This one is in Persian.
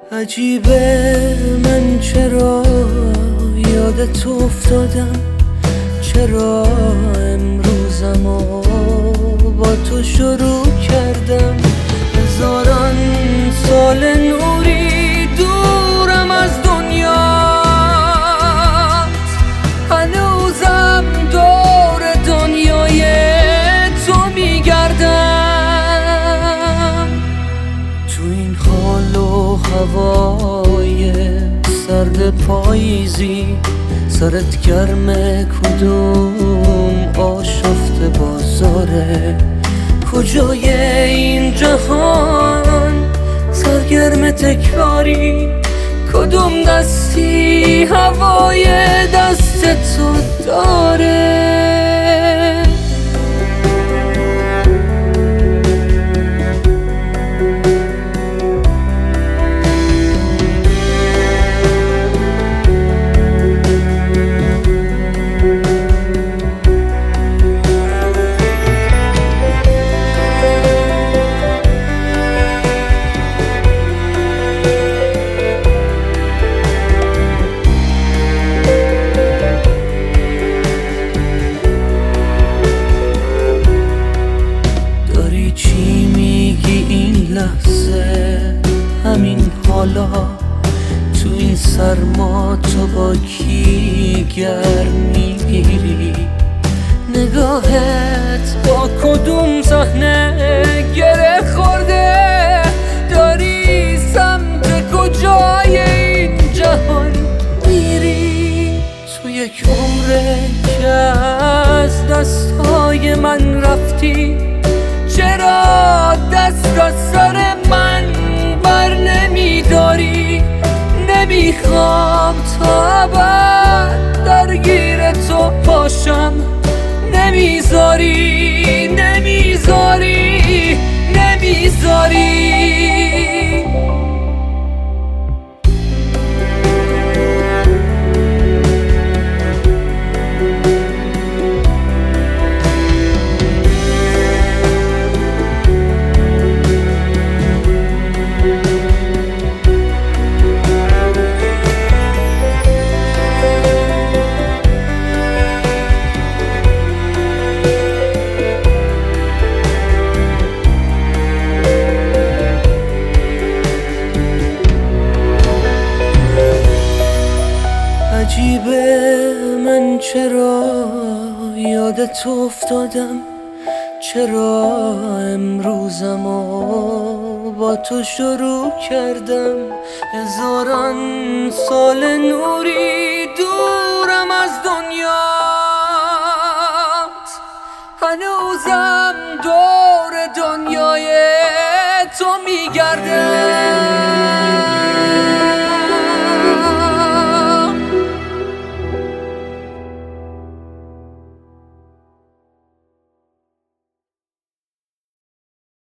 عجیبه من چرا یادت افتادم، چرا امروزمو با تو شروع کردم. هزاران سال نوری دورم از دنیات، هنوزم دور دنیای تو میگردم. تو این حال و هوای سرد پاییزی، سرت گرمه کدوم آشفته بازاره، کجای این جهان سرگرم تکراری، کدوم دستی هوای دست تو داره. همین حالا تو این سرما تو با کی گرم میگیری؟ نگاهت با کدوم صحنه گره خورده؟ داری سمت کجای این جهان میری؟ تو یک عمره که از دستای من رفتی، چرا دست از سر من بر نمیداری؟ نمیخوام تا ابد درگیر تو باشم، نمیذاری نمیذاری نمیذاری. عجیبه من چرا یادت افتادم، چرا امروزمو با تو شروع کردم. هزاران سال نوری دورم از دنیات، هنوزم